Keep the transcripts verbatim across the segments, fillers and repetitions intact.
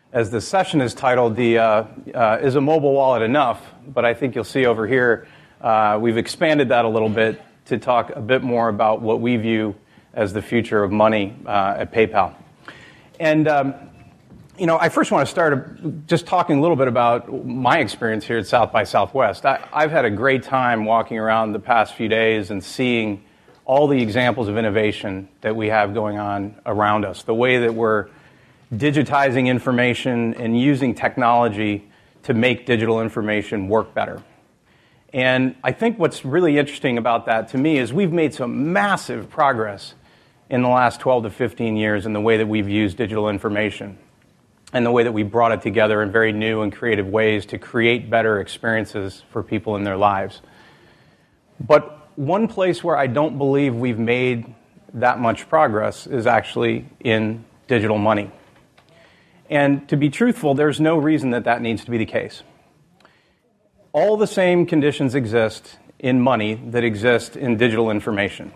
as the session is titled, the uh, uh, Is a Mobile Wallet Enough? But I think you'll see over here, uh, we've expanded that a little bit to talk a bit more about what we view as the future of money uh, at PayPal. And, um, you know, I first want to start just talking a little bit about my experience here at South by Southwest. I, I've had a great time walking around the past few days and seeing all the examples of innovation that we have going on around us, the way that we're digitizing information and using technology to make digital information work better. And I think what's really interesting about that to me is we've made some massive progress in the last twelve to fifteen years in the way that we've used digital information and the way that we brought it together in very new and creative ways to create better experiences for people in their lives. But one place where I don't believe we've made that much progress is actually in digital money. And to be truthful, there's no reason that that needs to be the case. All the same conditions exist in money that exist in digital information.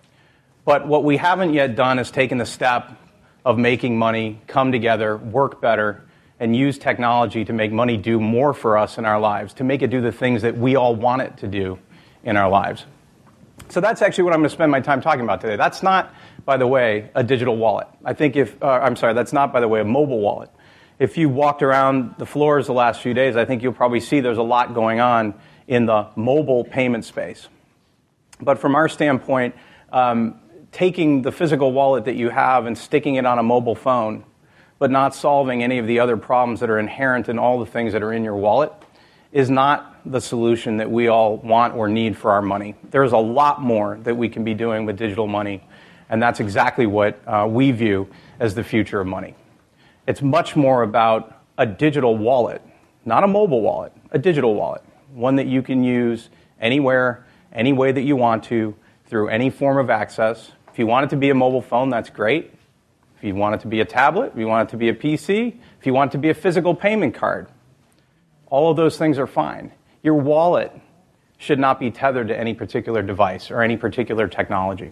But what we haven't yet done is taken the step of making money come together, work better, and use technology to make money do more for us in our lives, to make it do the things that we all want it to do in our lives. So that's actually what I'm going to spend my time talking about today. That's not, by the way, a digital wallet. I think if, uh, I'm sorry, that's not, by the way, a mobile wallet. If you walked around the floors the last few days, I think you'll probably see there's a lot going on in the mobile payment space. But from our standpoint, um, taking the physical wallet that you have and sticking it on a mobile phone, but not solving any of the other problems that are inherent in all the things that are in your wallet, is not the solution that we all want or need for our money. There's a lot more that we can be doing with digital money, and that's exactly what uh, we view as the future of money. It's much more about a digital wallet, not a mobile wallet, a digital wallet, one that you can use anywhere, any way that you want to, through any form of access. If you want it to be a mobile phone, that's great. If you want it to be a tablet, if you want it to be a P C, if you want it to be a physical payment card, all of those things are fine. Your wallet should not be tethered to any particular device or any particular technology.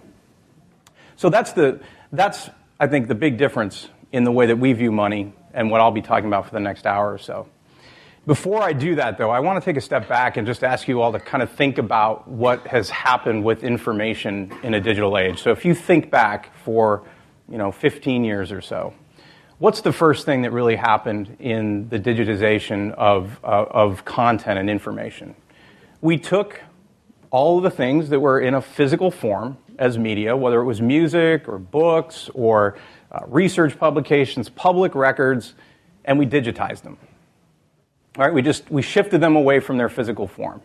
So that's, the, that's I think, the big difference in the way that we view money and what I'll be talking about for the next hour or so. Before I do that, though, I want to take a step back and just ask you all to kind of think about what has happened with information in a digital age. So if you think back for, you know, fifteen years or so, what's the first thing that really happened in the digitization of, uh, of content and information? We took all of the things that were in a physical form as media, whether it was music or books or uh, research publications, public records, and we digitized them. All right, we just we shifted them away from their physical form.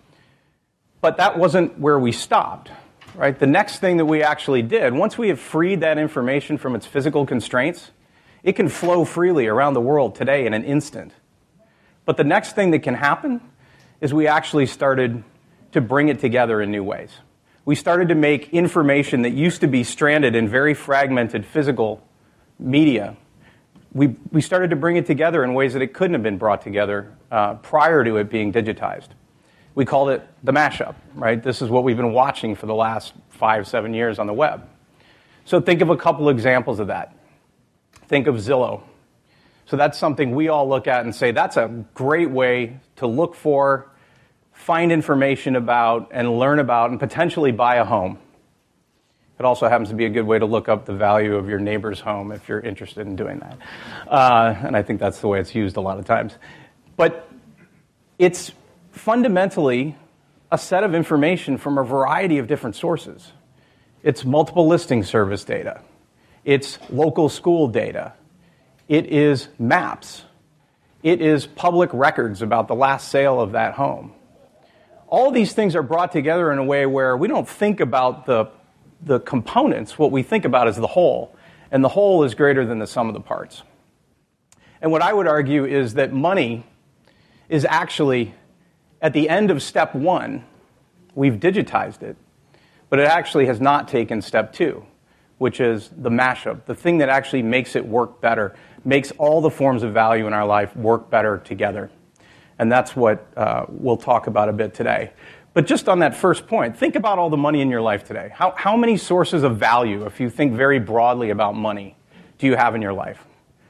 But that wasn't where we stopped. Right? The next thing that we actually did, once we have freed that information from its physical constraints, it can flow freely around the world today in an instant. But the next thing that can happen is we actually started to bring it together in new ways. We started to make information that used to be stranded in very fragmented physical media. We, we started to bring it together in ways that it couldn't have been brought together uh, prior to it being digitized. We called it the mashup, right? This is what we've been watching for the last five, seven years on the web. So think of a couple examples of that. Think of Zillow. So that's something we all look at and say, that's a great way to look for, find information about, and learn about, and potentially buy a home. It also happens to be a good way to look up the value of your neighbor's home if you're interested in doing that. Uh, and I think that's the way it's used a lot of times. But it's fundamentally a set of information from a variety of different sources. It's multiple listing service data. It's local school data. It is maps. It is public records about the last sale of that home. All of these things are brought together in a way where we don't think about the, the components. What we think about is the whole. And the whole is greater than the sum of the parts. And what I would argue is that money is actually, at the end of step one, we've digitized it, but it actually has not taken step two, which is the mashup, the thing that actually makes it work better, makes all the forms of value in our life work better together. And that's what uh, we'll talk about a bit today. But just on that first point, think about all the money in your life today. How, how many sources of value, if you think very broadly about money, do you have in your life?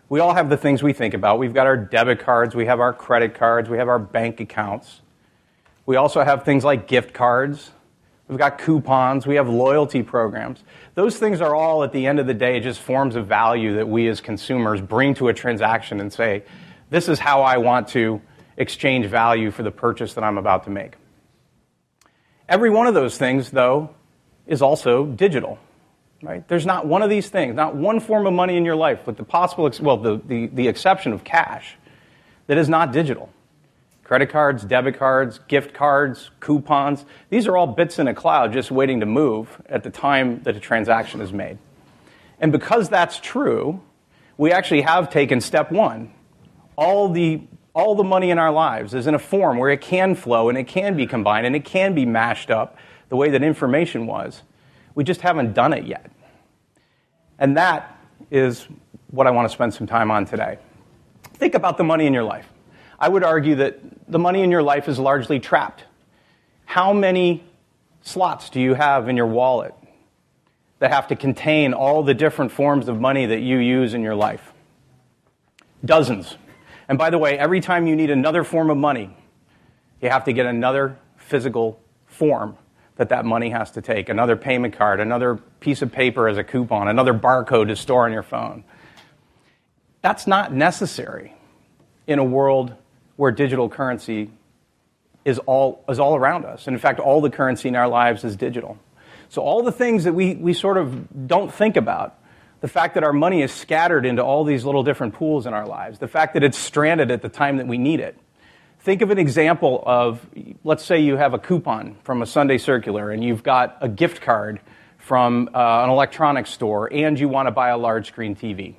We all have the things we think about. We've got our debit cards, we have our credit cards, we have our bank accounts. We also have things like gift cards. We've got coupons, we have loyalty programs. Those things are all, at the end of the day, just forms of value that we as consumers bring to a transaction and say, this is how I want to exchange value for the purchase that I'm about to make. Every one of those things, though, is also digital. Right? There's not one of these things, not one form of money in your life, with the possible, ex- well, the, the, the exception of cash, that is not digital. Credit cards, debit cards, gift cards, coupons, these are all bits in a cloud just waiting to move at the time that a transaction is made. And because that's true, we actually have taken step one. All the, all the money in our lives is in a form where it can flow and it can be combined and it can be mashed up the way that information was. We just haven't done it yet. And that is what I want to spend some time on today. Think about the money in your life. I would argue that the money in your life is largely trapped. How many slots do you have in your wallet that have to contain all the different forms of money that you use in your life? Dozens. And by the way, every time you need another form of money, you have to get another physical form that that money has to take, another payment card, another piece of paper as a coupon, another barcode to store on your phone. That's not necessary in a world where digital currency is all, is all around us. And in fact, all the currency in our lives is digital. So all the things that we, we sort of don't think about, the fact that our money is scattered into all these little different pools in our lives, the fact that it's stranded at the time that we need it. Think of an example of, let's say you have a coupon from a Sunday Circular and you've got a gift card from uh, an electronics store and you want to buy a large screen T V.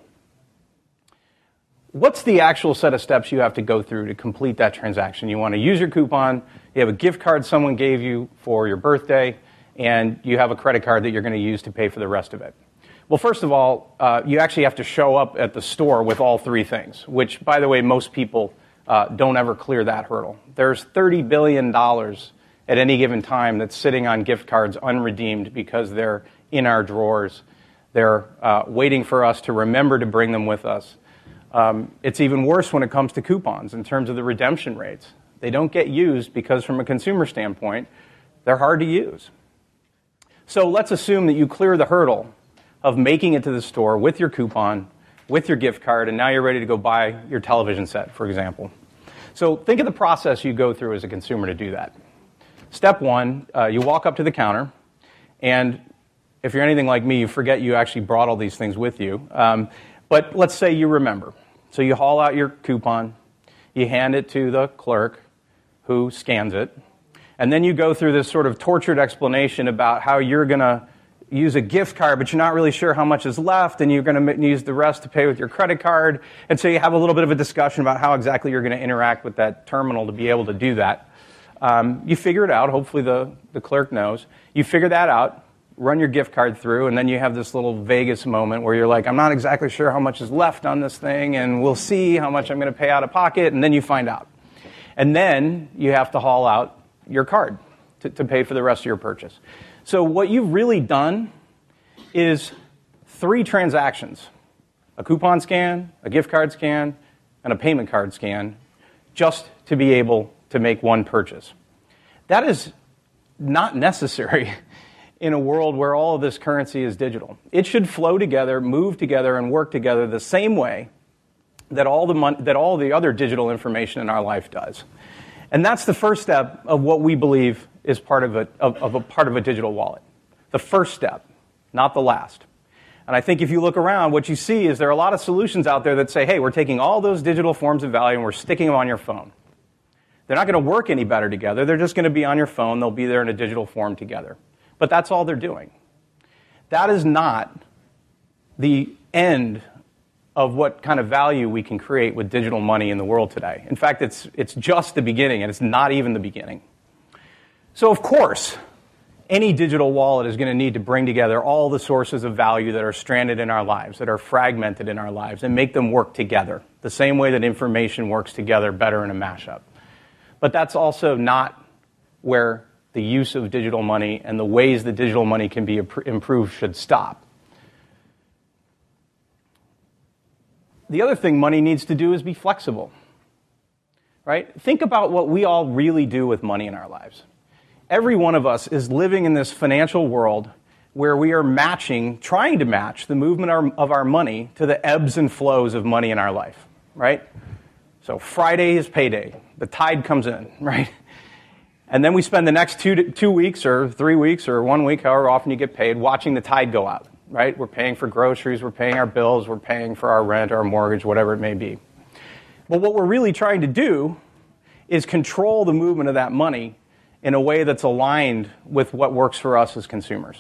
What's the actual set of steps you have to go through to complete that transaction? You want to use your coupon, you have a gift card someone gave you for your birthday, and you have a credit card that you're going to use to pay for the rest of it. Well, first of all, uh, you actually have to show up at the store with all three things, which, by the way, most people Uh, don't ever clear that hurdle. There's thirty billion dollars at any given time that's sitting on gift cards unredeemed because they're in our drawers. They're uh, waiting for us to remember to bring them with us. Um, it's even worse when it comes to coupons in terms of the redemption rates. They don't get used because from a consumer standpoint, they're hard to use. So let's assume that you clear the hurdle of making it to the store with your coupon, with your gift card, and now you're ready to go buy your television set, for example. So think of the process you go through as a consumer to do that. Step one, uh, you walk up to the counter, and if you're anything like me, you forget you actually brought all these things with you. Um, but let's say you remember. So you haul out your coupon, you hand it to the clerk who scans it, and then you go through this sort of tortured explanation about how you're going to use a gift card, but you're not really sure how much is left, and you're going to use the rest to pay with your credit card. And so you have a little bit of a discussion about how exactly you're going to interact with that terminal to be able to do that. Um, you figure it out. Hopefully the, the clerk knows. You figure that out, run your gift card through, and then you have this little Vegas moment where you're like, I'm not exactly sure how much is left on this thing, and we'll see how much I'm going to pay out of pocket, and then you find out. And then you have to haul out your card to, to pay for the rest of your purchase. So what you've really done is three transactions: a coupon scan, a gift card scan, and a payment card scan, just to be able to make one purchase. That is not necessary in a world where all of this currency is digital. It should flow together, move together, and work together the same way that all the mon- that all the other digital information in our life does. And that's the first step of what we believe is part of a, of, of a part of a digital wallet. The first step, not the last. And I think if you look around, what you see is there are a lot of solutions out there that say, hey, we're taking all those digital forms of value and we're sticking them on your phone. They're not going to work any better together. They're just going to be on your phone. They'll be there in a digital form together. But that's all they're doing. That is not the end of what kind of value we can create with digital money in the world today. In fact, it's it's just the beginning, and it's not even the beginning. So, of course, any digital wallet is going to need to bring together all the sources of value that are stranded in our lives, that are fragmented in our lives, and make them work together, the same way that information works together better in a mashup. But that's also not where the use of digital money and the ways that digital money can be improved should stop. The other thing money needs to do is be flexible, right? Think about what we all really do with money in our lives. Every one of us is living in this financial world where we are matching, trying to match the movement of our money to the ebbs and flows of money in our life, right? So Friday is payday. The tide comes in, right? And then we spend the next two, two weeks or three weeks or one week, however often you get paid, watching the tide go out, right? We're paying for groceries, we're paying our bills, we're paying for our rent, our mortgage, whatever it may be. But what we're really trying to do is control the movement of that money in a way that's aligned with what works for us as consumers.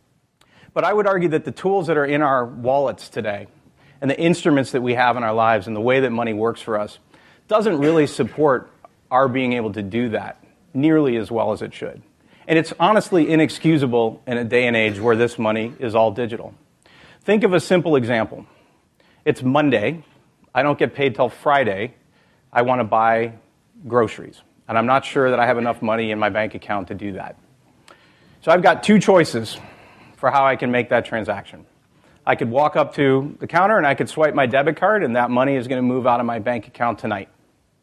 But I would argue that the tools that are in our wallets today and the instruments that we have in our lives and the way that money works for us doesn't really support our being able to do that nearly as well as it should. And it's honestly inexcusable in a day and age where this money is all digital. Think of a simple example. It's Monday. I don't get paid till Friday. I want to buy groceries. And I'm not sure that I have enough money in my bank account to do that. So I've got two choices for how I can make that transaction. I could walk up to the counter and I could swipe my debit card, and that money is going to move out of my bank account tonight.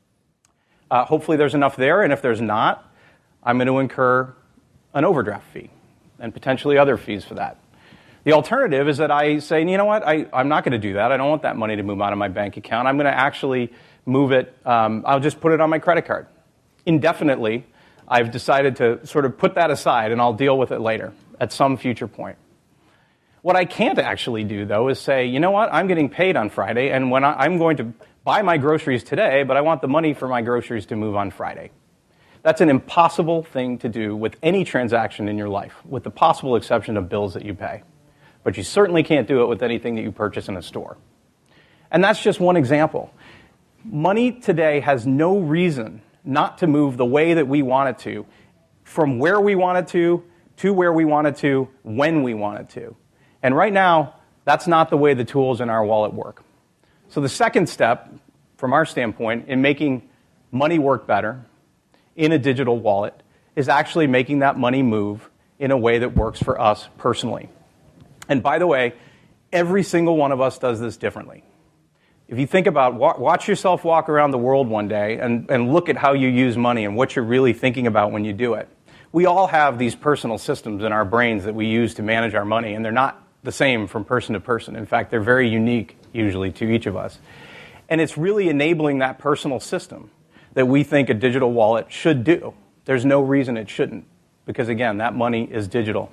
Uh, hopefully there's enough there, and if there's not, I'm going to incur an overdraft fee and potentially other fees for that. The alternative is that I say, you know what, I, I'm not going to do that. I don't want that money to move out of my bank account. I'm going to actually move it, um, I'll just put it on my credit card. Indefinitely, I've decided to sort of put that aside, and I'll deal with it later at some future point. What I can't actually do, though, is say, you know what, I'm getting paid on Friday, and when I, I'm going to buy my groceries today, but I want the money for my groceries to move on Friday. That's an impossible thing to do with any transaction in your life, with the possible exception of bills that you pay. But you certainly can't do it with anything that you purchase in a store. And that's just one example. Money today has no reason not to move the way that we want it to, from where we want it to, to where we want it to, when we want it to. And right now, that's not the way the tools in our wallet work. So the second step, from our standpoint, in making money work better in a digital wallet is actually making that money move in a way that works for us personally. And by the way, every single one of us does this differently. If you think about, watch yourself walk around the world one day and, and look at how you use money and what you're really thinking about when you do it. We all have these personal systems in our brains that we use to manage our money, and they're not the same from person to person. In fact, they're very unique, usually, to each of us. And it's really enabling that personal system that we think a digital wallet should do. There's no reason it shouldn't, because, again, that money is digital.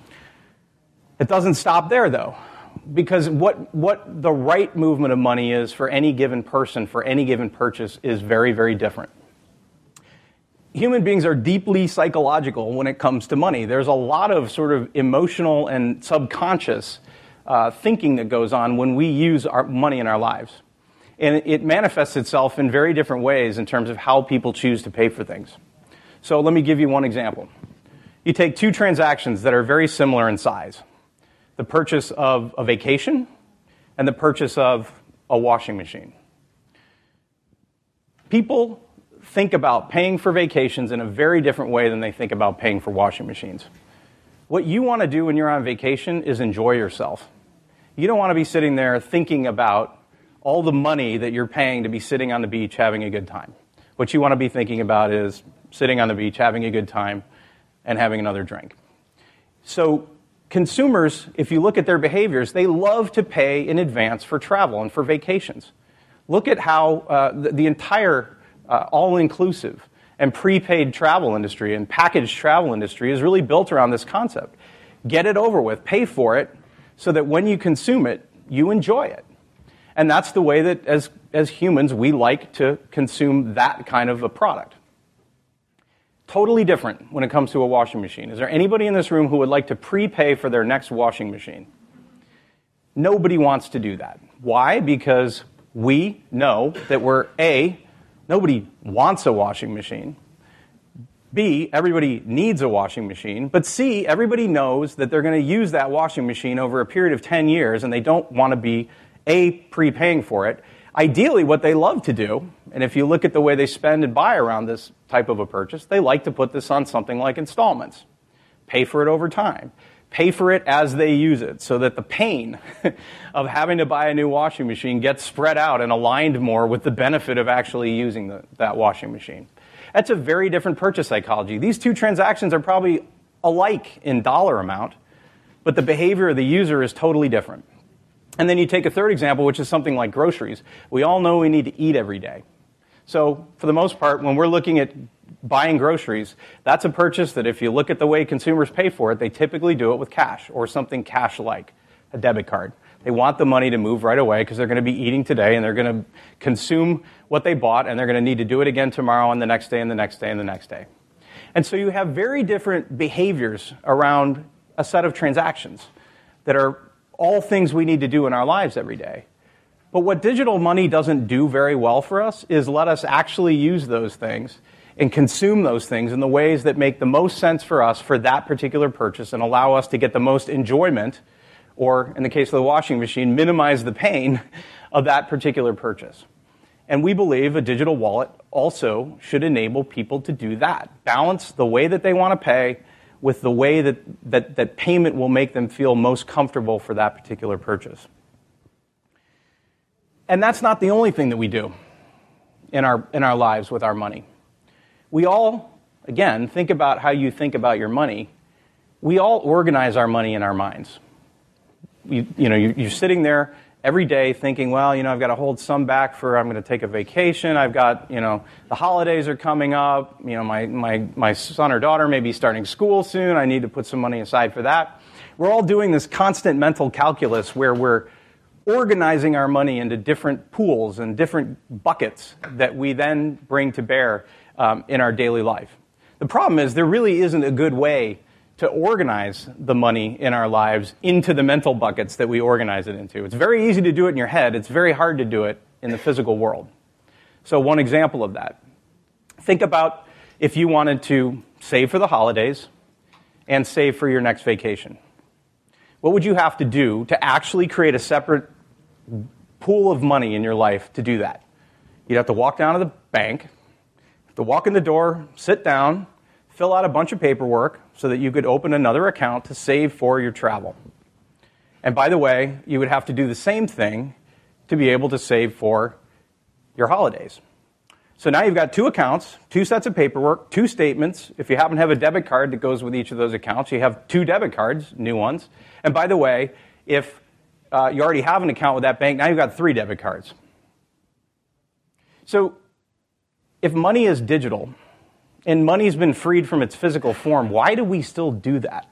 It doesn't stop there, though, because what, what the right movement of money is for any given person, for any given purchase, is very, very different. Human beings are deeply psychological when it comes to money. There's a lot of sort of emotional and subconscious uh, thinking that goes on when we use our money in our lives. And it manifests itself in very different ways in terms of how people choose to pay for things. So let me give you one example. You take two transactions that are very similar in size. The purchase of a vacation and the purchase of a washing machine. People think about paying for vacations in a very different way than they think about paying for washing machines. What you want to do when you're on vacation is enjoy yourself. You don't want to be sitting there thinking about all the money that you're paying to be sitting on the beach having a good time. What you want to be thinking about is sitting on the beach having a good time and having another drink. So consumers, if you look at their behaviors, they love to pay in advance for travel and for vacations. Look at how uh, the, the entire uh, all-inclusive and prepaid travel industry and packaged travel industry is really built around this concept. Get it over with, pay for it, so that when you consume it, you enjoy it. And that's the way that, as, as humans, we like to consume that kind of a product. Totally different when it comes to a washing machine. Is there anybody in this room who would like to prepay for their next washing machine? Nobody wants to do that. Why? Because we know that we're, A, nobody wants a washing machine. B, everybody needs a washing machine. But C, everybody knows that they're going to use that washing machine over a period of ten years, and they don't want to be, A, prepaying for it. Ideally, what they love to do, and if you look at the way they spend and buy around this type of a purchase, they like to put this on something like installments. Pay for it over time. pay for it as they use it, so that the pain of having to buy a new washing machine gets spread out and aligned more with the benefit of actually using the, that washing machine. That's a very different purchase psychology. These two transactions are probably alike in dollar amount, but the behavior of the user is totally different. And then you take a third example, which is something like groceries. We all know we need to eat every day. So for the most part, when we're looking at buying groceries, that's a purchase that if you look at the way consumers pay for it, they typically do it with cash or something cash-like, a debit card. They want the money to move right away because they're going to be eating today and they're going to consume what they bought and they're going to need to do it again tomorrow and the next day and the next day and the next day. And so you have very different behaviors around a set of transactions that are all things we need to do in our lives every day. But what digital money doesn't do very well for us is let us actually use those things and consume those things in the ways that make the most sense for us for that particular purchase and allow us to get the most enjoyment, or in the case of the washing machine, minimize the pain of that particular purchase. And we believe a digital wallet also should enable people to do that. Balance the way that they want to pay with the way that, that, that payment will make them feel most comfortable for that particular purchase. And that's not the only thing that we do in our, in our lives with our money. We all, again, think about how you think about your money. We all organize our money in our minds. You, you know, you're sitting there every day thinking, well, you know, I've got to hold some back for, I'm going to take a vacation. I've got, you know, the holidays are coming up. You know, my, my, my son or daughter may be starting school soon. I need to put some money aside for that. We're all doing this constant mental calculus where we're organizing our money into different pools and different buckets that we then bring to bear um, in our daily life. The problem is there really isn't a good way to organize the money in our lives into the mental buckets that we organize it into. It's very easy to do it in your head. It's very hard to do it in the physical world. So one example of that. Think about if you wanted to save for the holidays and save for your next vacation. What would you have to do to actually create a separate pool of money in your life to do that? You'd have to walk down to the bank, have to walk in the door, sit down, fill out a bunch of paperwork so that you could open another account to save for your travel. And by the way, you would have to do the same thing to be able to save for your holidays. So now you've got two accounts, two sets of paperwork, two statements. If you happen to have a debit card that goes with each of those accounts, you have two debit cards, new ones. And by the way, if uh, you already have an account with that bank, now you've got three debit cards. So if money is digital, and money's been freed from its physical form, why do we still do that?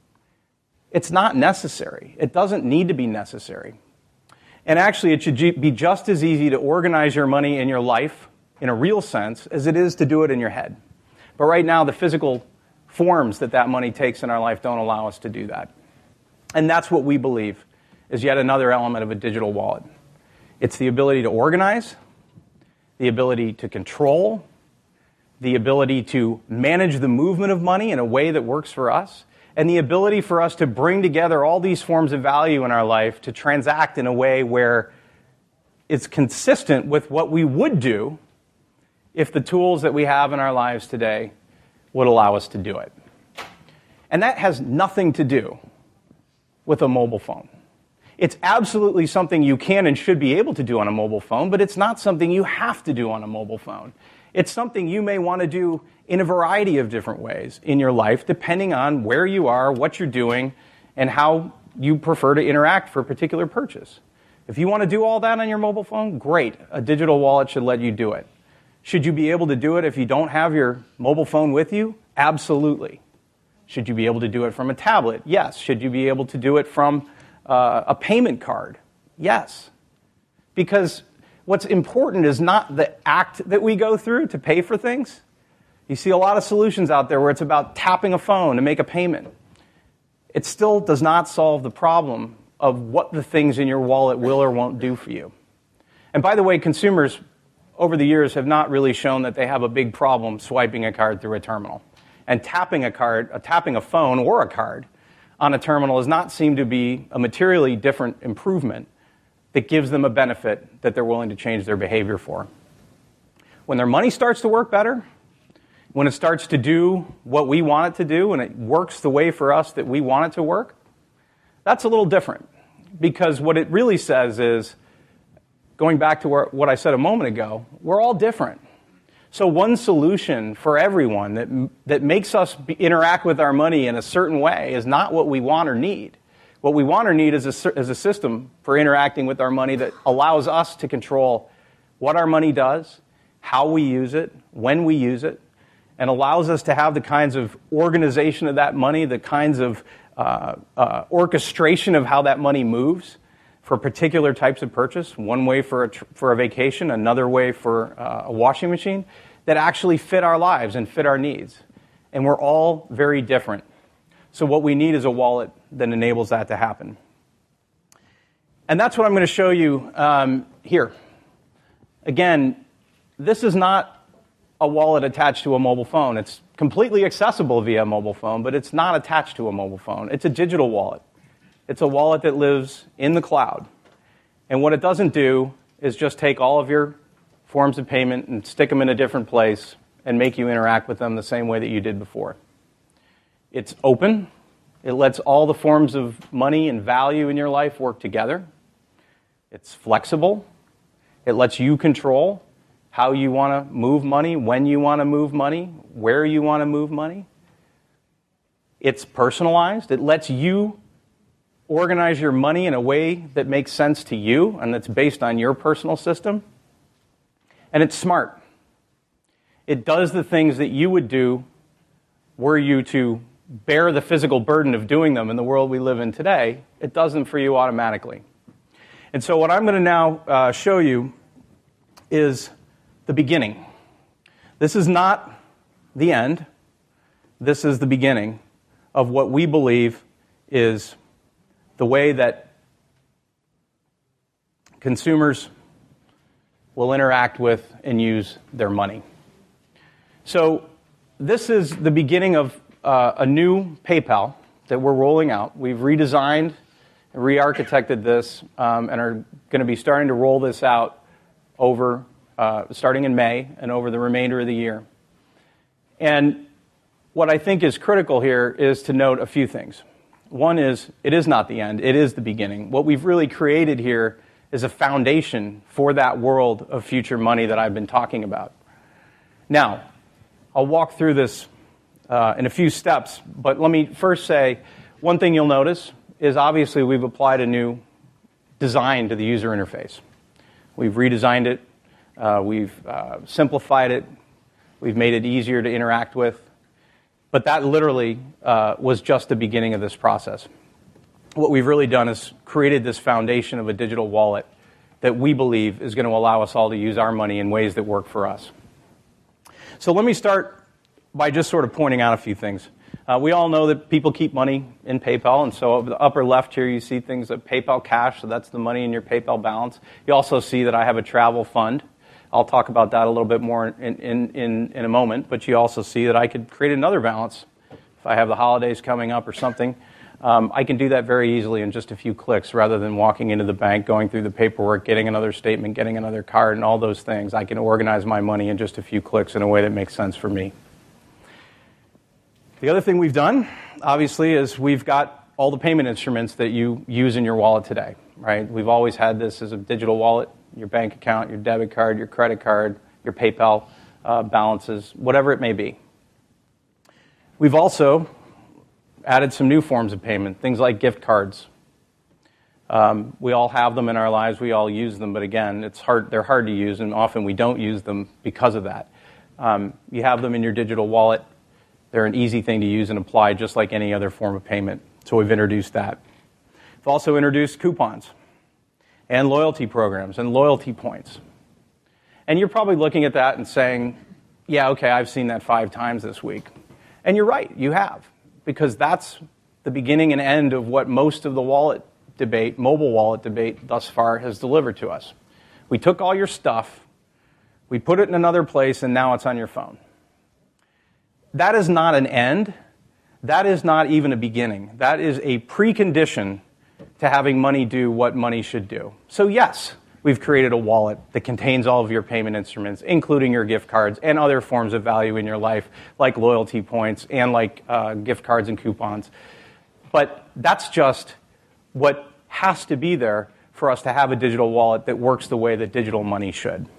It's not necessary. It doesn't need to be necessary. And actually, it should be just as easy to organize your money in your life in a real sense as it is to do it in your head. But right now, the physical forms that that money takes in our life don't allow us to do that. And that's what we believe is yet another element of a digital wallet. It's the ability to organize, the ability to control, the ability to manage the movement of money in a way that works for us, and the ability for us to bring together all these forms of value in our life to transact in a way where it's consistent with what we would do if the tools that we have in our lives today would allow us to do it. And that has nothing to do with a mobile phone. It's absolutely something you can and should be able to do on a mobile phone, but it's not something you have to do on a mobile phone. It's something you may want to do in a variety of different ways in your life, depending on where you are, what you're doing, and how you prefer to interact for a particular purchase. If you want to do all that on your mobile phone, great. A digital wallet should let you do it. Should you be able to do it if you don't have your mobile phone with you? Absolutely. Should you be able to do it from a tablet? Yes. Should you be able to do it from uh, a payment card? Yes. Because what's important is not the act that we go through to pay for things. You see a lot of solutions out there where it's about tapping a phone to make a payment. It still does not solve the problem of what the things in your wallet will or won't do for you. And by the way, consumers over the years have not really shown that they have a big problem swiping a card through a terminal. And tapping a card, uh, tapping a phone or a card on a terminal does not seem to be a materially different improvement that gives them a benefit that they're willing to change their behavior for. When their money starts to work better, when it starts to do what we want it to do and it works the way for us that we want it to work, that's a little different. Because what it really says is, going back to what I said a moment ago, we're all different. So one solution for everyone that that makes us be, interact with our money in a certain way is not what we want or need. What we want or need is a, is a system for interacting with our money that allows us to control what our money does, how we use it, when we use it, and allows us to have the kinds of organization of that money, the kinds of uh, uh, orchestration of how that money moves for particular types of purchase, one way for a, tr- for a vacation, another way for uh, a washing machine, that actually fit our lives and fit our needs. And we're all very different. So what we need is a wallet that enables that to happen. And that's what I'm going to show you um, here. Again, this is not a wallet attached to a mobile phone. It's completely accessible via a mobile phone, but it's not attached to a mobile phone. It's a digital wallet. It's a wallet that lives in the cloud. And what it doesn't do is just take all of your forms of payment and stick them in a different place and make you interact with them the same way that you did before. It's open. It lets all the forms of money and value in your life work together. It's flexible. It lets you control how you want to move money, when you want to move money, where you want to move money. It's personalized. It lets you organize your money in a way that makes sense to you and that's based on your personal system. And it's smart. It does the things that you would do were you to bear the physical burden of doing them in the world we live in today. It does them for you automatically. And so what I'm going to now uh, show you is the beginning. This is not the end. This is the beginning of what we believe is the way that consumers will interact with and use their money. So this is the beginning of uh, a new PayPal that we're rolling out. We've redesigned and re-architected this um, and are going to be starting to roll this out over, uh, starting in May and over the remainder of the year. And what I think is critical here is to note a few things. One is, it is not the end, it is the beginning. What we've really created here is a foundation for that world of future money that I've been talking about. Now, I'll walk through this uh, in a few steps, but let me first say, one thing you'll notice is obviously we've applied a new design to the user interface. We've redesigned it, uh, we've uh, simplified it, we've made it easier to interact with. But that literally uh, was just the beginning of this process. What we've really done is created this foundation of a digital wallet that we believe is going to allow us all to use our money in ways that work for us. So let me start by just sort of pointing out a few things. Uh, we all know that people keep money in PayPal, and so over the upper left here you see things like PayPal Cash, so that's the money in your PayPal balance. You also see that I have a travel fund. I'll talk about that a little bit more in, in, in, in a moment, but you also see that I could create another balance. If I have the holidays coming up or something, um, I can do that very easily in just a few clicks rather than walking into the bank, going through the paperwork, getting another statement, getting another card, and all those things. I can organize my money in just a few clicks in a way that makes sense for me. The other thing we've done, obviously, is we've got all the payment instruments that you use in your wallet today, right? We've always had this as a digital wallet. Your bank account, your debit card, your credit card, your PayPal uh, balances, whatever it may be. We've also added some new forms of payment, things like gift cards. Um, we all have them in our lives. We all use them, but again, it's hard. They're hard to use, and often we don't use them because of that. Um, you have them in your digital wallet. They're an easy thing to use and apply just like any other form of payment. So we've introduced that. We've also introduced coupons and loyalty programs and loyalty points. And you're probably looking at that and saying, yeah, okay, I've seen that five times this week. And you're right, you have, because that's the beginning and end of what most of the wallet debate, mobile wallet debate thus far has delivered to us. We took all your stuff, we put it in another place, and now it's on your phone. That is not an end. That is not even a beginning. That is a precondition to having money do what money should do. So yes, we've created a wallet that contains all of your payment instruments, including your gift cards and other forms of value in your life, like loyalty points and like uh, gift cards and coupons. But that's just what has to be there for us to have a digital wallet that works the way that digital money should.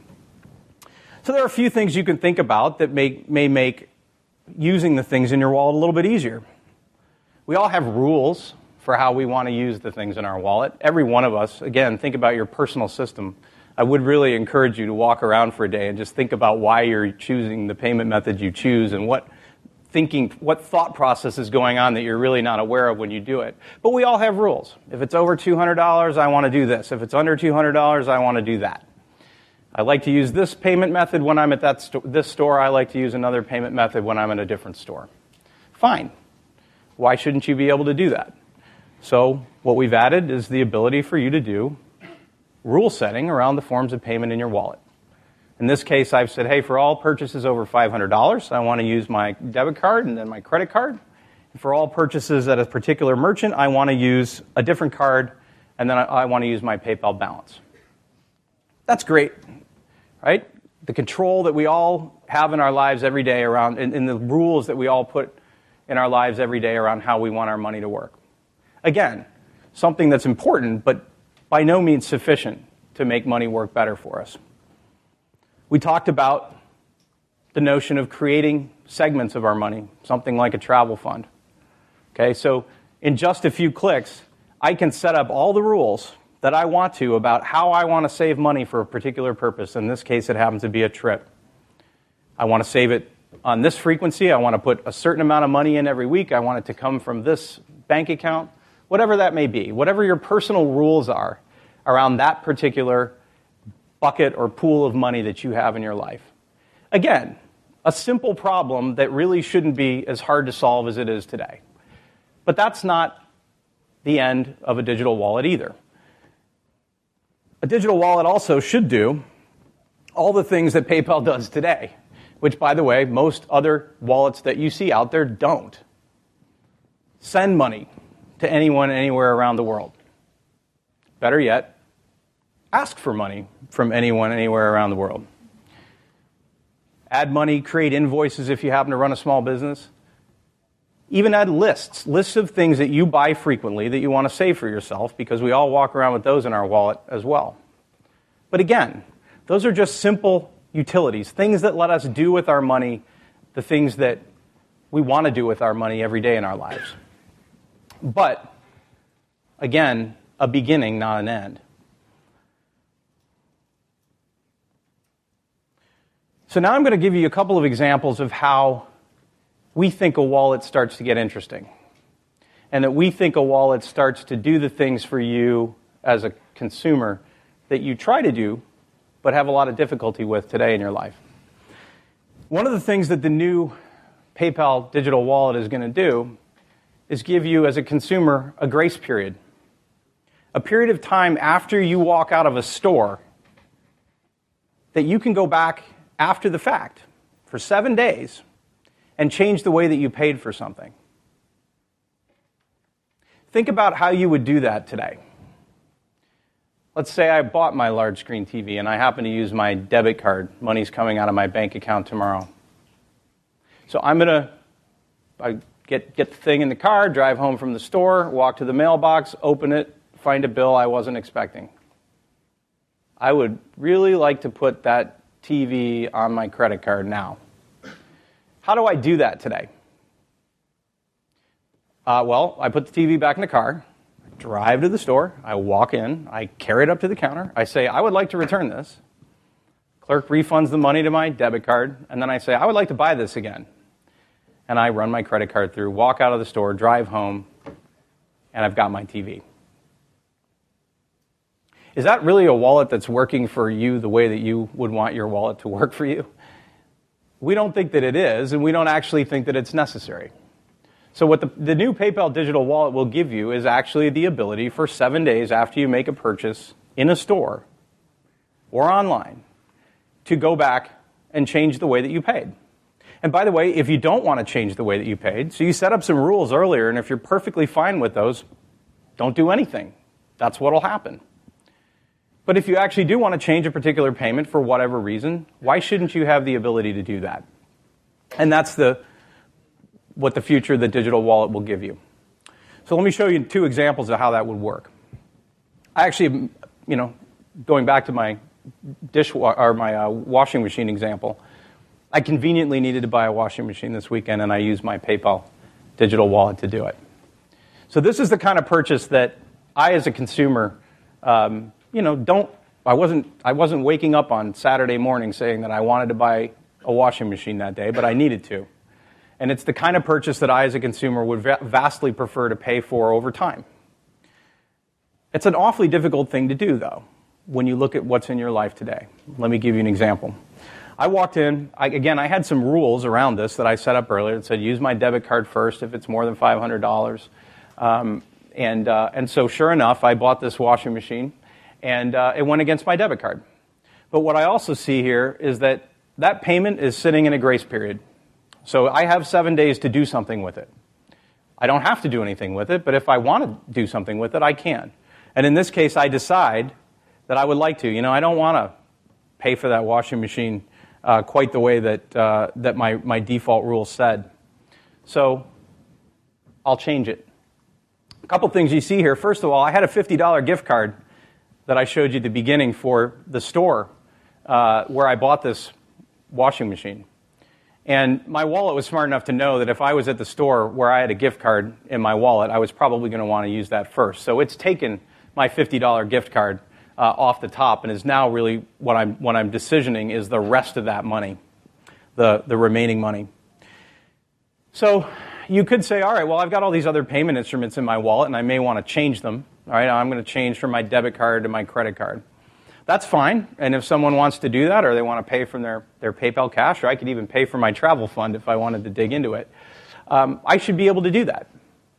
So there are a few things you can think about that may, may make using the things in your wallet a little bit easier. We all have rules for how we want to use the things in our wallet. Every one of us, again, think about your personal system. I would really encourage you to walk around for a day and just think about why you're choosing the payment method you choose and what thinking, what thought process is going on that you're really not aware of when you do it. But we all have rules. If it's over two hundred dollars, I want to do this. If it's under two hundred dollars, I want to do that. I like to use this payment method when I'm at that sto- this store. I like to use another payment method when I'm in a different store. Fine. Why shouldn't you be able to do that? So what we've added is the ability for you to do rule setting around the forms of payment in your wallet. In this case, I've said, hey, for all purchases over five hundred dollars, I want to use my debit card and then my credit card. And for all purchases at a particular merchant, I want to use a different card, and then I, I want to use my PayPal balance. That's great, right? The control that we all have in our lives every day around, and, and the rules that we all put in our lives every day around how we want our money to work. Again, something that's important, but by no means sufficient to make money work better for us. We talked about the notion of creating segments of our money, something like a travel fund. Okay, so in just a few clicks, I can set up all the rules that I want to about how I want to save money for a particular purpose. In this case, it happens to be a trip. I want to save it on this frequency. I want to put a certain amount of money in every week. I want it to come from this bank account. Whatever that may be, whatever your personal rules are around that particular bucket or pool of money that you have in your life. Again, a simple problem that really shouldn't be as hard to solve as it is today. But that's not the end of a digital wallet either. A digital wallet also should do all the things that PayPal does today, which, by the way, most other wallets that you see out there don't. Send money to anyone anywhere around the world. Better yet, ask for money from anyone anywhere around the world. Add money, create invoices if you happen to run a small business. Even add lists, lists of things that you buy frequently that you want to save for yourself, because we all walk around with those in our wallet as well. But again, those are just simple utilities, things that let us do with our money the things that we want to do with our money every day in our lives. But, again, a beginning, not an end. So now I'm going to give you a couple of examples of how we think a wallet starts to get interesting, and that we think a wallet starts to do the things for you as a consumer that you try to do but have a lot of difficulty with today in your life. One of the things that the new PayPal digital wallet is going to do is give you, as a consumer, a grace period. A period of time after you walk out of a store that you can go back after the fact for seven days and change the way that you paid for something. Think about how you would do that today. Let's say I bought my large screen T V and I happen to use my debit card. Money's coming out of my bank account tomorrow. So I'm going to I get, get the thing in the car, drive home from the store, walk to the mailbox, open it, find a bill I wasn't expecting. I would really like to put that T V on my credit card now. How do I do that today? Uh, well, I put the T V back in the car, drive to the store, I walk in, I carry it up to the counter, I say, I would like to return this. Clerk refunds the money to my debit card, and then I say, I would like to buy this again. And I run my credit card through, walk out of the store, drive home, and I've got my T V. Is that really a wallet that's working for you the way that you would want your wallet to work for you? We don't think that it is, and we don't actually think that it's necessary. So what the, the new PayPal digital wallet will give you is actually the ability for seven days after you make a purchase in a store or online to go back and change the way that you paid. And by the way, if you don't want to change the way that you paid, so you set up some rules earlier, and if you're perfectly fine with those, don't do anything. That's what will happen. But if you actually do want to change a particular payment for whatever reason, why shouldn't you have the ability to do that? And that's the what the future of the digital wallet will give you. So let me show you two examples of how that would work. I actually, you know, going back to my dish or my uh, washing machine example, I conveniently needed to buy a washing machine this weekend, and I used my PayPal digital wallet to do it. So this is the kind of purchase that I, as a consumer, um, you know, don't. I wasn't. I wasn't waking up on Saturday morning saying that I wanted to buy a washing machine that day, but I needed to. And it's the kind of purchase that I, as a consumer, would va- vastly prefer to pay for over time. It's an awfully difficult thing to do, though, when you look at what's in your life today. Let me give you an example. I walked in, I, again, I had some rules around this that I set up earlier that said use my debit card first if it's more than five hundred dollars. Um, and, uh, and so sure enough, I bought this washing machine, and uh, it went against my debit card. But what I also see here is that that payment is sitting in a grace period. So I have seven days to do something with it. I don't have to do anything with it, but if I want to do something with it, I can. And in this case, I decide that I would like to. You know, I don't want to pay for that washing machine uh, quite the way that uh, that my, my default rule said. So I'll change it. A couple things you see here. First of all, I had a fifty dollars gift card that I showed you at the beginning for the store uh, where I bought this washing machine. And my wallet was smart enough to know that if I was at the store where I had a gift card in my wallet, I was probably going to want to use that first. So it's taken my fifty dollars gift card uh, off the top, and is now really what I'm what I'm decisioning is the rest of that money, the the remaining money. So you could say, all right, well, I've got all these other payment instruments in my wallet, and I may want to change them. All right, I'm going to change from my debit card to my credit card. That's fine, and if someone wants to do that, or they want to pay from their, their PayPal cash, or I could even pay for my travel fund if I wanted to dig into it, um, I should be able to do that.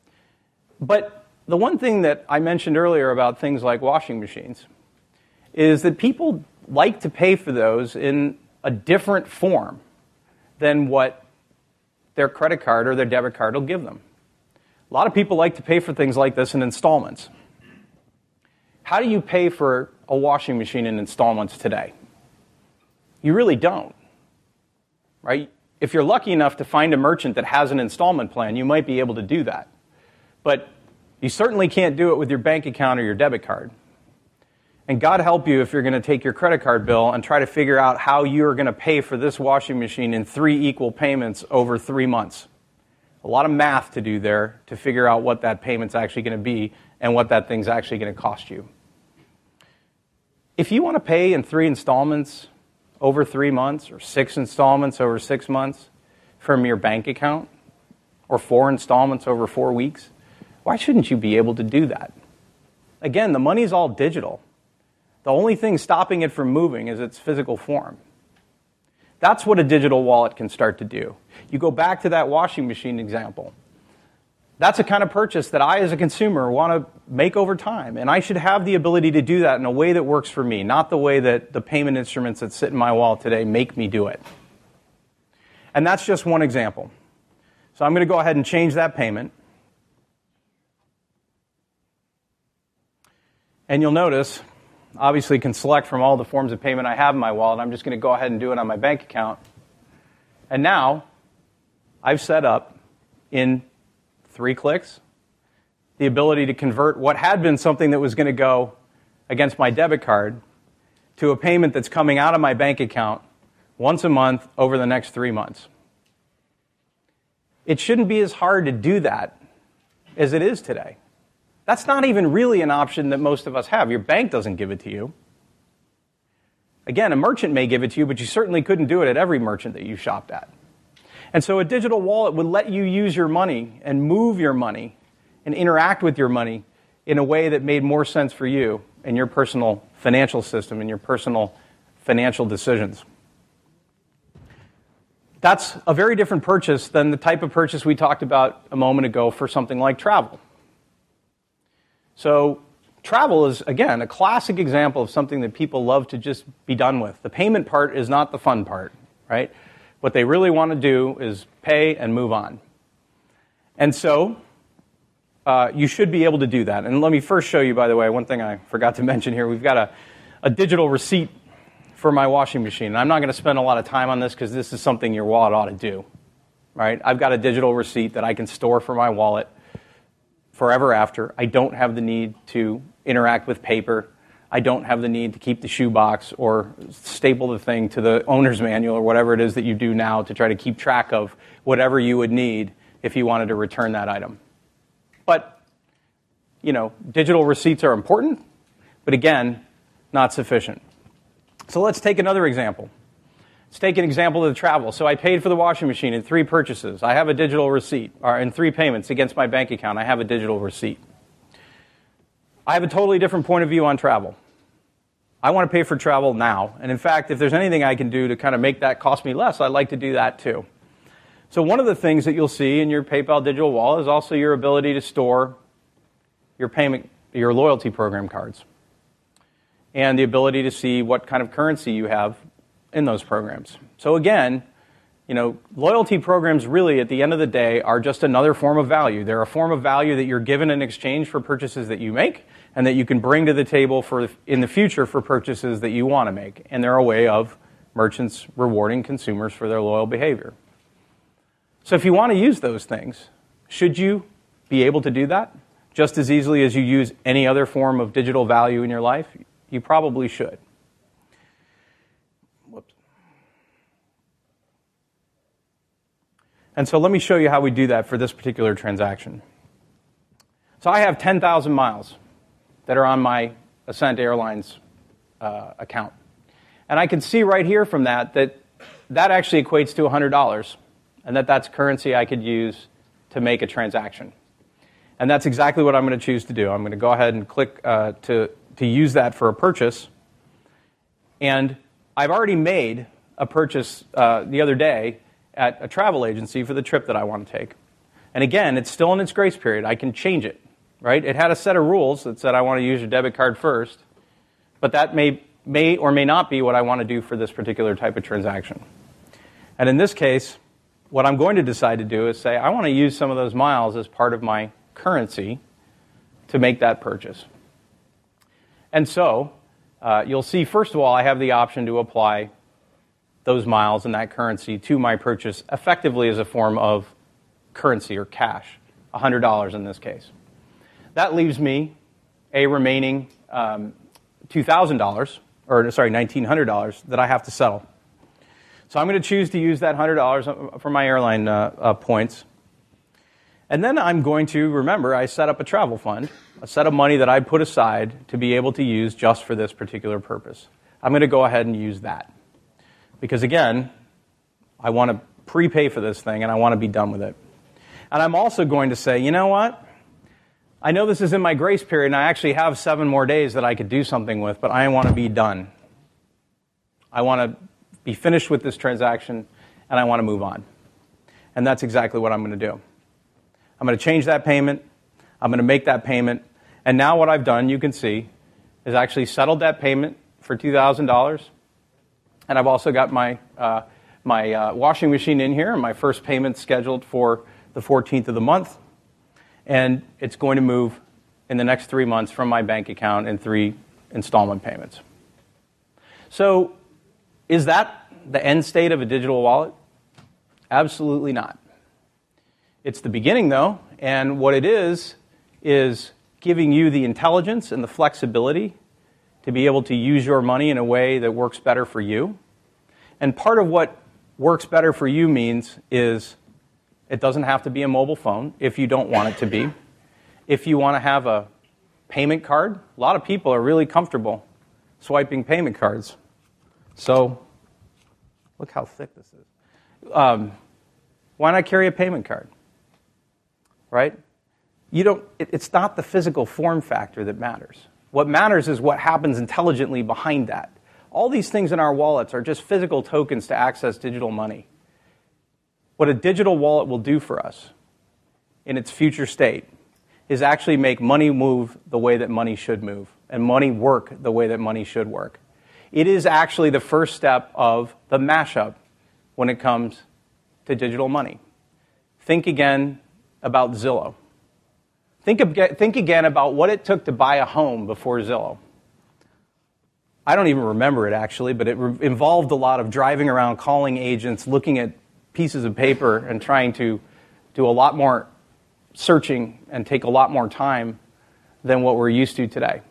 But the one thing that I mentioned earlier about things like washing machines is that people like to pay for those in a different form than what their credit card or their debit card will give them. A lot of people like to pay for things like this in installments. How do you pay for a washing machine in installments today? You really don't, right? If you're lucky enough to find a merchant that has an installment plan, you might be able to do that. But you certainly can't do it with your bank account or your debit card. And God help you if you're going to take your credit card bill and try to figure out how you're going to pay for this washing machine in three equal payments over three months. A lot of math to do there to figure out what that payment's actually going to be and what that thing's actually going to cost you. If you want to pay in three installments over three months or six installments over six months from your bank account or four installments over four weeks, why shouldn't you be able to do that? Again, the money's all digital. The only thing stopping it from moving is its physical form. That's what a digital wallet can start to do. You go back to that washing machine example. That's a kind of purchase that I, as a consumer, want to make over time. And I should have the ability to do that in a way that works for me, not the way that the payment instruments that sit in my wallet today make me do it. And that's just one example. So I'm going to go ahead and change that payment. And you'll notice, obviously, can select from all the forms of payment I have in my wallet. I'm just going to go ahead and do it on my bank account. And now, I've set up in three clicks the ability to convert what had been something that was going to go against my debit card to a payment that's coming out of my bank account once a month over the next three months. It shouldn't be as hard to do that as it is today. That's not even really an option that most of us have. Your bank doesn't give it to you. Again, a merchant may give it to you, but you certainly couldn't do it at every merchant that you shopped at. And so a digital wallet would let you use your money and move your money and interact with your money in a way that made more sense for you and your personal financial system and your personal financial decisions. That's a very different purchase than the type of purchase we talked about a moment ago for something like travel. So travel is, again, a classic example of something that people love to just be done with. The payment part is not the fun part, right? What they really want to do is pay and move on. And so uh, you should be able to do that. And let me first show you, by the way, one thing I forgot to mention here. We've got a, a digital receipt for my washing machine. And I'm not going to spend a lot of time on this because this is something your wallet ought to do. Right? I've got a digital receipt that I can store for my wallet forever after. I don't have the need to interact with paper. I don't have the need to keep the shoebox or staple the thing to the owner's manual or whatever it is that you do now to try to keep track of whatever you would need if you wanted to return that item. But, you know, digital receipts are important, but again, not sufficient. So let's take another example. Let's take an example of the travel. So I paid for the washing machine in three purchases. I have a digital receipt, or in three payments against my bank account. I have a digital receipt. I have a totally different point of view on travel. I want to pay for travel now. And in fact, if there's anything I can do to kind of make that cost me less, I'd like to do that too. So one of the things that you'll see in your PayPal digital wallet is also your ability to store your payment, your loyalty program cards, and the ability to see what kind of currency you have in those programs. So again, you know, loyalty programs really, at the end of the day, are just another form of value. They're a form of value that you're given in exchange for purchases that you make and that you can bring to the table for in the future for purchases that you want to make. And they're a way of merchants rewarding consumers for their loyal behavior. So if you want to use those things, should you be able to do that just as easily as you use any other form of digital value in your life? You probably should. Whoops. And so let me show you how we do that for this particular transaction. So I have ten thousand miles that are on my Ascent Airlines uh, account. And I can see right here from that that that actually equates to one hundred dollars, and that that's currency I could use to make a transaction. And that's exactly what I'm going to choose to do. I'm going to go ahead and click uh, to, to use that for a purchase. And I've already made a purchase uh, the other day at a travel agency for the trip that I want to take. And again, it's still in its grace period. I can change it, right? It had a set of rules that said I want to use your debit card first, but that may, may or may not be what I want to do for this particular type of transaction. And in this case, what I'm going to decide to do is say I want to use some of those miles as part of my currency to make that purchase. And so, uh, you'll see, first of all, I have the option to apply those miles and that currency to my purchase effectively as a form of currency or cash, one hundred dollars in this case. That leaves me a remaining um, two thousand dollars, or sorry, nineteen hundred dollars that I have to settle. So I'm going to choose to use that one hundred dollars for my airline uh, uh, points. And then I'm going to, remember, I set up a travel fund, a set of money that I put aside to be able to use just for this particular purpose. I'm going to go ahead and use that. Because again, I want to prepay for this thing and I want to be done with it. And I'm also going to say, you know what? I know this is in my grace period and I actually have seven more days that I could do something with, but I want to be done. I want to be finished with this transaction and I want to move on. And that's exactly what I'm going to do. I'm going to change that payment. I'm going to make that payment. And now what I've done, you can see, is actually settled that payment for two thousand dollars. And I've also got my uh, my uh, washing machine in here, and my first payment scheduled for the fourteenth of the month. And it's going to move in the next three months from my bank account in three installment payments. So is that the end state of a digital wallet? Absolutely not. It's the beginning, though, and what it is is giving you the intelligence and the flexibility to be able to use your money in a way that works better for you. And part of what works better for you means is it doesn't have to be a mobile phone if you don't want it to be. If you want to have a payment card, a lot of people are really comfortable swiping payment cards. So look how thick this is. Um, why not carry a payment card? Right? You don't. It, it's not the physical form factor that matters. What matters is what happens intelligently behind that. All these things in our wallets are just physical tokens to access digital money. What a digital wallet will do for us in its future state is actually make money move the way that money should move, and money work the way that money should work. It is actually the first step of the mashup when it comes to digital money. Think again about Zillow. Think, of, think again about what it took to buy a home before Zillow. I don't even remember it actually, but it re- involved a lot of driving around, calling agents, looking at pieces of paper, and trying to do a lot more searching and take a lot more time than what we're used to today.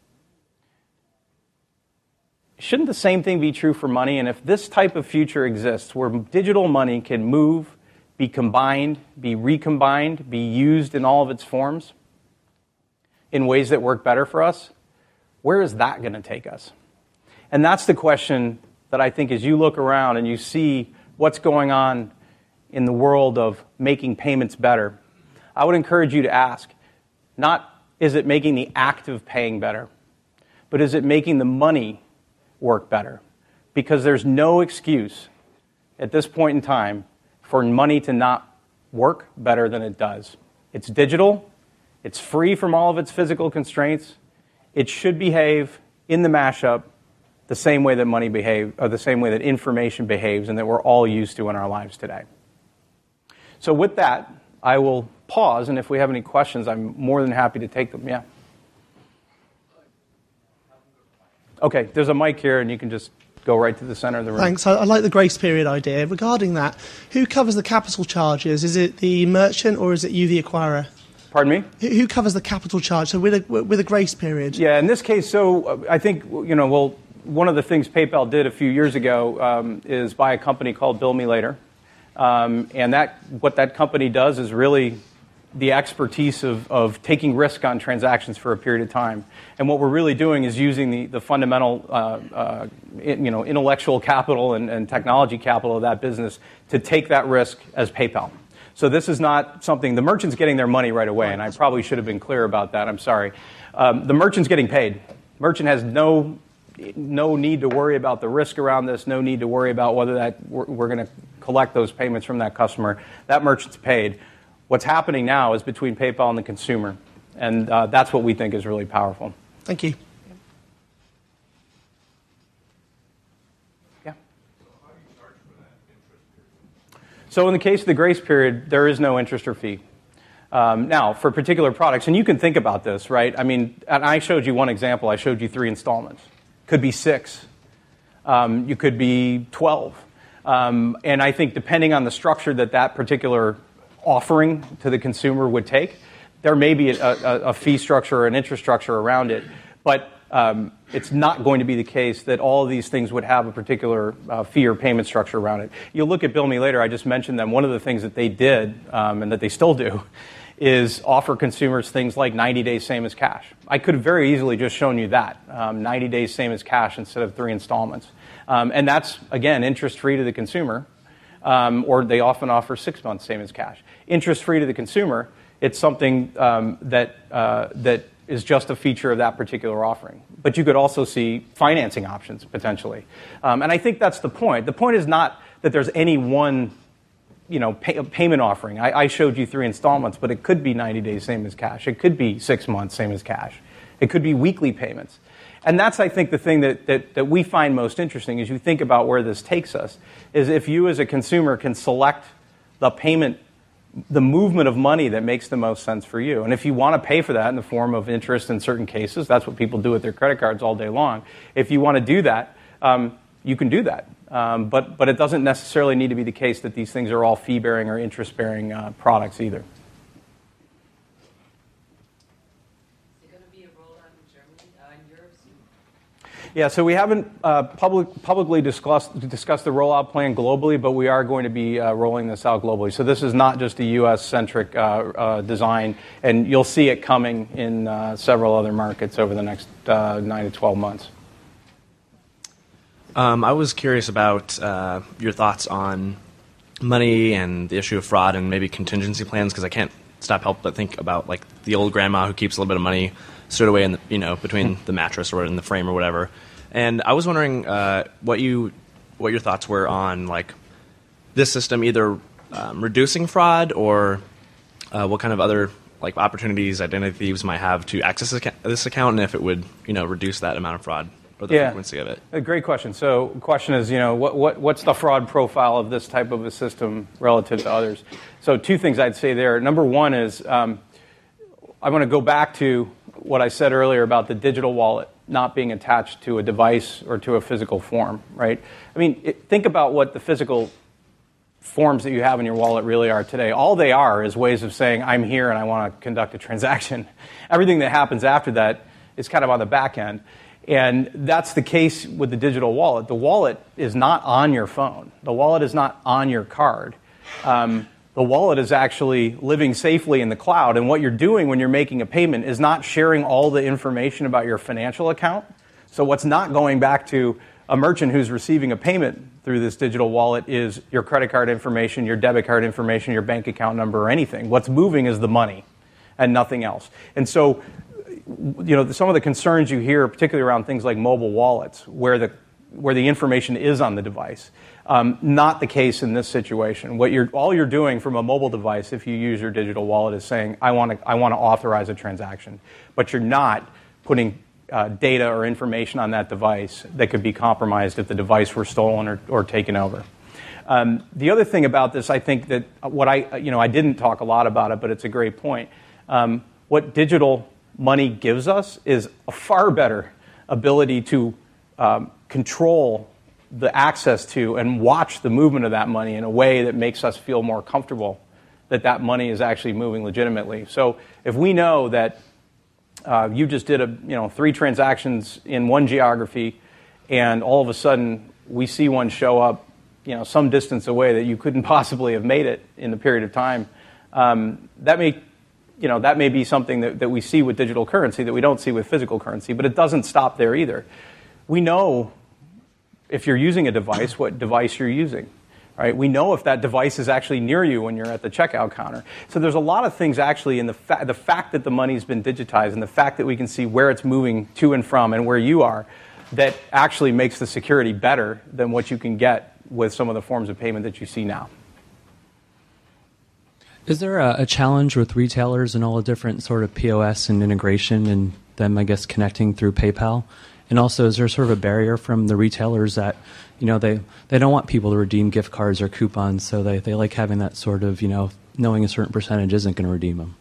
Shouldn't the same thing be true for money? And if this type of future exists, where digital money can move, be combined, be recombined, be used in all of its forms in ways that work better for us, where is that going to take us? And that's the question that I think as you look around and you see what's going on in the world of making payments better, I would encourage you to ask, not is it making the act of paying better, but is it making the money work better? Because there's no excuse at this point in time for money to not work better than it does. It's digital. It's free from all of its physical constraints. It should behave in the mashup the same way that money behaves, or the same way that information behaves, and that we're all used to in our lives today. So with that, I will pause, and if we have any questions, I'm more than happy to take them. Yeah. Okay, there's a mic here, and you can just go right to the center of the room. Thanks. I, I like the grace period idea. Regarding that, who covers the capital charges? Is it the merchant or is it you, the acquirer? Pardon me? Who, who covers the capital charge? So with a, with a grace period? Yeah, in this case, so uh, I think, you know, well, one of the things PayPal did a few years ago um, is buy a company called Bill Me Later. Um, and that what that company does is really the expertise of, of taking risk on transactions for a period of time. And what we're really doing is using the, the fundamental uh, uh, in, you know, intellectual capital and, and technology capital of that business to take that risk as PayPal. So this is not something, the merchant's getting their money right away, and I probably should have been clear about that, I'm sorry. Um, the merchant's getting paid. Merchant has no no need to worry about the risk around this, no need to worry about whether that we're, we're going to collect those payments from that customer. That merchant's paid. What's happening now is between PayPal and the consumer, and uh, that's what we think is really powerful. Thank you. Yeah. So in the case of the grace period, there is no interest or fee. Um, now, for particular products, and you can think about this, right? I mean, and I showed you one example. I showed you three installments. Could be six. Um, you could be twelve. Um, and I think depending on the structure that that particular offering to the consumer would take, there may be a, a, a fee structure or an interest structure around it. But um, it's not going to be the case that all of these things would have a particular uh, fee or payment structure around it. You'll look at Bill Me Later. I just mentioned them. One of the things that they did, um, and that they still do, is offer consumers things like ninety days same as cash. I could have very easily just shown you that, um, ninety days same as cash instead of three installments. Um, and that's, again, interest-free to the consumer, um, or they often offer six months same as cash. Interest-free to the consumer, it's something um, that uh, that is just a feature of that particular offering. But you could also see financing options, potentially. Um, and I think that's the point. The point is not that there's any one you know, pay, payment offering. I, I showed you three installments, but it could be ninety days, same as cash. It could be six months, same as cash. It could be weekly payments. And that's, I think, the thing that, that, that we find most interesting as you think about where this takes us, is if you as a consumer can select the payment, the movement of money that makes the most sense for you. And if you want to pay for that in the form of interest in certain cases, that's what people do with their credit cards all day long. If you want to do that, um, you can do that. Um, but, but it doesn't necessarily need to be the case that these things are all fee-bearing or interest-bearing uh, products either. Is it going to be a rollout in Germany, uh, in Europe soon? Yeah, so we haven't uh, public, publicly discussed, discussed the rollout plan globally, but we are going to be uh, rolling this out globally. So this is not just a U S-centric uh, uh, design, and you'll see it coming in uh, several other markets over the next uh, nine to twelve months. Um, I was curious about uh, your thoughts on money and the issue of fraud and maybe contingency plans, because I can't stop help but think about like the old grandma who keeps a little bit of money stored away in the, you know, between the mattress or in the frame or whatever. And I was wondering uh, what you what your thoughts were on like this system either um, reducing fraud or uh, what kind of other like opportunities identity thieves might have to access this account, and if it would, you know, reduce that amount of fraud. Or the yeah, frequency of it. A great question. So the question is, you know, what, what, what's the fraud profile of this type of a system relative to others? So two things I'd say there. Number one is um, I want to go back to what I said earlier about the digital wallet not being attached to a device or to a physical form, right? I mean, it, think about what the physical forms that you have in your wallet really are today. All they are is ways of saying, I'm here and I want to conduct a transaction. Everything that happens after that is kind of on the back end. And that's the case with the digital wallet. The wallet is not on your phone. The wallet is not on your card. Um, the wallet is actually living safely in the cloud. And what you're doing when you're making a payment is not sharing all the information about your financial account. So what's not going back to a merchant who's receiving a payment through this digital wallet is your credit card information, your debit card information, your bank account number, or anything. What's moving is the money and nothing else. And so, you know, some of the concerns you hear, particularly around things like mobile wallets, where the where the information is on the device, um, not the case in this situation. What you're all you're doing from a mobile device, if you use your digital wallet, is saying, I want to I want to authorize a transaction, but you're not putting uh, data or information on that device that could be compromised if the device were stolen or, or taken over. Um, the other thing about this, I think that what I you know I didn't talk a lot about it, but it's a great point. Um, what digital money gives us is a far better ability to um, control the access to and watch the movement of that money in a way that makes us feel more comfortable that that money is actually moving legitimately. So if we know that uh, you just did a you know three transactions in one geography, and all of a sudden we see one show up you know some distance away that you couldn't possibly have made it in the period of time, um, that may You know, that may be something that, that we see with digital currency that we don't see with physical currency, but it doesn't stop there either. We know if you're using a device, what device you're using, right? We know if that device is actually near you when you're at the checkout counter. So there's a lot of things actually in the, fa- the fact that the money's been digitized and the fact that we can see where it's moving to and from and where you are that actually makes the security better than what you can get with some of the forms of payment that you see now. Is there a, a challenge with retailers and all the different sort of P O S and integration and them, I guess, connecting through PayPal? And also, is there sort of a barrier from the retailers that, you know, they, they don't want people to redeem gift cards or coupons, so they, they like having that sort of, you know, knowing a certain percentage isn't going to redeem them?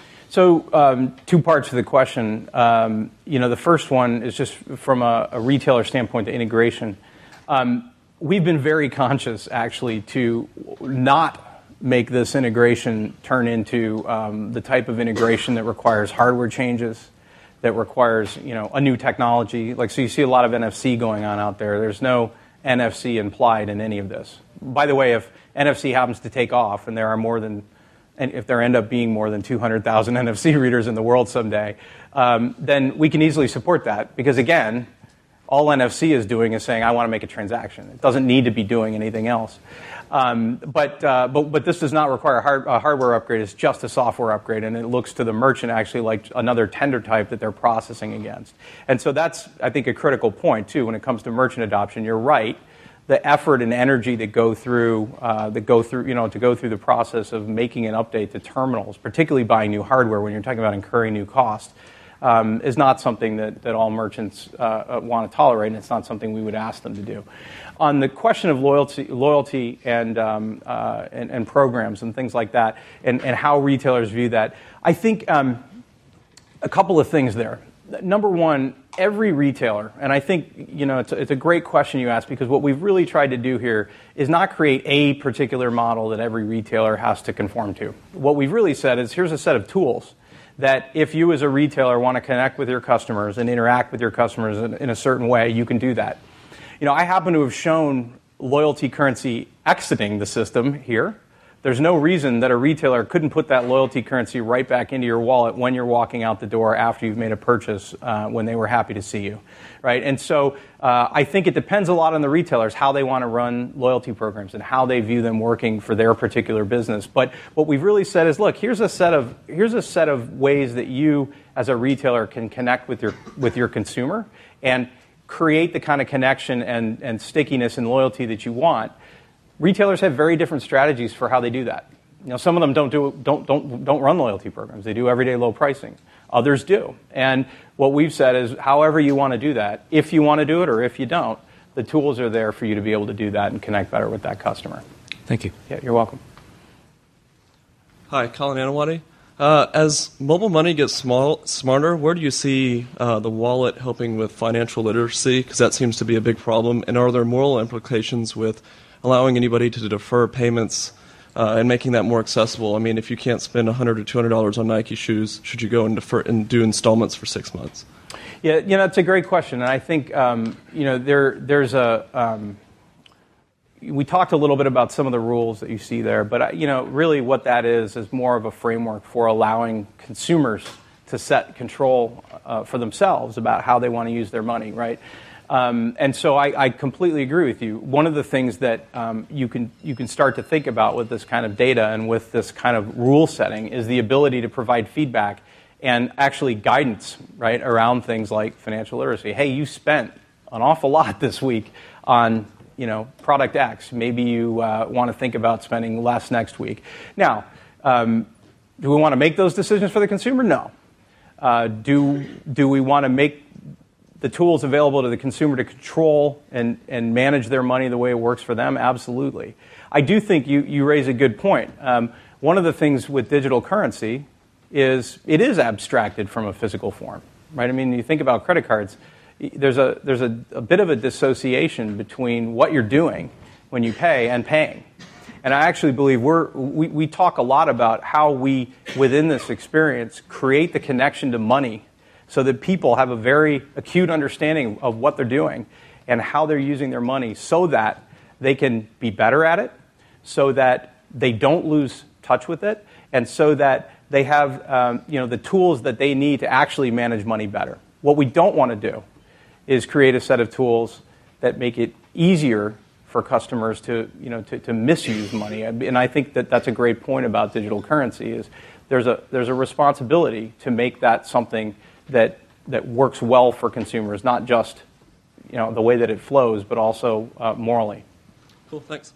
So um, two parts to the question. Um, you know, the first one is just from a, a retailer standpoint, the integration. Um, we've been very conscious, actually, to not make this integration turn into um, the type of integration that requires hardware changes, that requires you know a new technology. Like so, you see a lot of N F C going on out there. There's no N F C implied in any of this. By the way, if N F C happens to take off, and there are more than, and if there end up being more than two hundred thousand N F C readers in the world someday, um, then we can easily support that because again, all N F C is doing is saying, I want to make a transaction. It doesn't need to be doing anything else. Um, but, uh, but but this does not require a, hard, a hardware upgrade. It's just a software upgrade, and it looks to the merchant actually like another tender type that they're processing against. And so that's, I think, a critical point, too, when it comes to merchant adoption. You're right. The effort and energy that go through, uh, that go through, you know, to go through the process of making an update to terminals, particularly buying new hardware when you're talking about incurring new costs, Um, is not something that, that all merchants uh, want to tolerate, and it's not something we would ask them to do. On the question of loyalty, loyalty and, um, uh, and and programs and things like that, and, and how retailers view that, I think um, a couple of things there. Number one, every retailer, and I think you know it's a, it's a great question you ask because what we've really tried to do here is not create a particular model that every retailer has to conform to. What we've really said is here's a set of tools that if you as a retailer want to connect with your customers and interact with your customers in, in a certain way, you can do that. You know, I happen to have shown loyalty currency exiting the system here. There's no reason that a retailer couldn't put that loyalty currency right back into your wallet when you're walking out the door after you've made a purchase uh, when they were happy to see you, right? And so uh, I think it depends a lot on the retailers, how they want to run loyalty programs and how they view them working for their particular business. But what we've really said is, look, here's a set of here's a set of ways that you as a retailer can connect with your with your consumer and create the kind of connection and, and stickiness and loyalty that you want. Retailers have very different strategies for how they do that. You know, some of them don't do don't don't don't run loyalty programs. They do everyday low pricing. Others do. And what we've said is, however you want to do that, if you want to do it or if you don't, the tools are there for you to be able to do that and connect better with that customer. Thank you. Yeah, you're welcome. Hi, Colin Anawati. Uh, as mobile money gets small, smarter, where do you see uh, the wallet helping with financial literacy? Because that seems to be a big problem. And are there moral implications with allowing anybody to defer payments uh, and making that more accessible? I mean, if you can't spend one hundred dollars or two hundred dollars on Nike shoes, should you go and defer and do installments for six months? Yeah, you know, it's a great question, and I think um, you know there there's a. Um, We talked a little bit about some of the rules that you see there, but you know, really what that is is more of a framework for allowing consumers to set control uh, for themselves about how they want to use their money, right? Um, and so I, I completely agree with you. One of the things that um, you can you can start to think about with this kind of data and with this kind of rule setting is the ability to provide feedback and actually guidance, right, around things like financial literacy. Hey, you spent an awful lot this week on you know, product X. Maybe you uh, want to think about spending less next week. Now, um, do we want to make those decisions for the consumer? No. Uh, do do we want to make the tools available to the consumer to control and, and manage their money the way it works for them? Absolutely. I do think you, you raise a good point. Um, one of the things with digital currency is it is abstracted from a physical form, right? I mean, you think about credit cards. There's a there's a, a bit of a dissociation between what you're doing when you pay and paying. And I actually believe we're we, we talk a lot about how we, within this experience, create the connection to money so that people have a very acute understanding of what they're doing and how they're using their money so that they can be better at it, so that they don't lose touch with it, and so that they have um, you know the tools that they need to actually manage money better. What we don't want to do is create a set of tools that make it easier for customers to, you know, to, to misuse money. And I think that that's a great point about digital currency is there's a there's a responsibility to make that something that that works well for consumers, not just, you know, the way that it flows, but also uh, morally. Cool, thanks.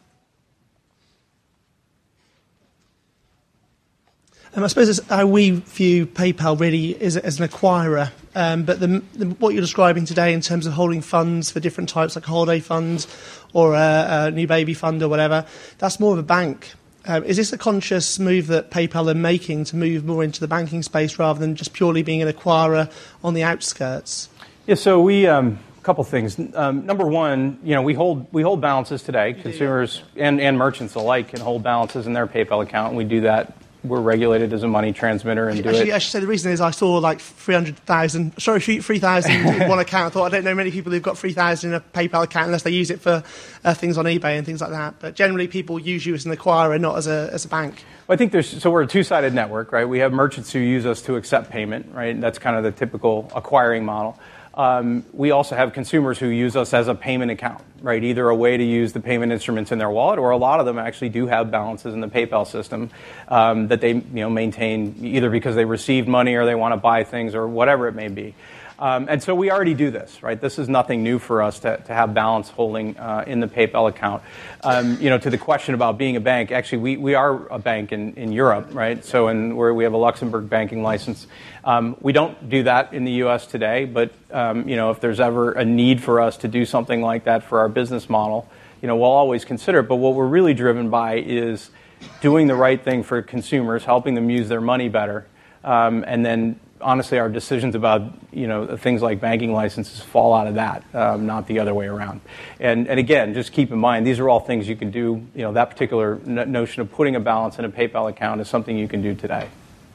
Um, I suppose it's how we view PayPal really is as an acquirer, um, but the, the, what you're describing today in terms of holding funds for different types, like holiday funds or a, a new baby fund or whatever, that's more of a bank. Um, is this a conscious move that PayPal are making to move more into the banking space rather than just purely being an acquirer on the outskirts? Yeah, so we um, a couple things. Um, number one, you know, we hold we hold balances today. Consumers and, and merchants alike can hold balances in their PayPal account, and we do that. We're regulated as a money transmitter and do actually, it. I should say the reason is I saw like three hundred thousand, sorry, three thousand in one account. I thought I don't know many people who've got three thousand in a PayPal account unless they use it for uh, things on eBay and things like that. But generally people use you as an acquirer, not as a as a bank. Well, I think there's, so we're a two-sided network, right? We have merchants who use us to accept payment, right? That's kind of the typical acquiring model. Um, we also have consumers who use us as a payment account, right? Either a way to use the payment instruments in their wallet, or a lot of them actually do have balances in the PayPal system um, that they, you know, maintain either because they received money or they want to buy things or whatever it may be. Um, and so we already do this, right? This is nothing new for us to, to have balance holding uh, in the PayPal account. Um, you know, to the question about being a bank, actually, we, we are a bank in, in Europe, right? So in where we have a Luxembourg banking license. Um, we don't do that in the U S today, but, um, you know, if there's ever a need for us to do something like that for our business model, you know, we'll always consider it. But what we're really driven by is doing the right thing for consumers, helping them use their money better, um, and then honestly, our decisions about, you know, things like banking licenses fall out of that, um, not the other way around. And, and again, just keep in mind, these are all things you can do. You know, that particular no- notion of putting a balance in a PayPal account is something you can do today.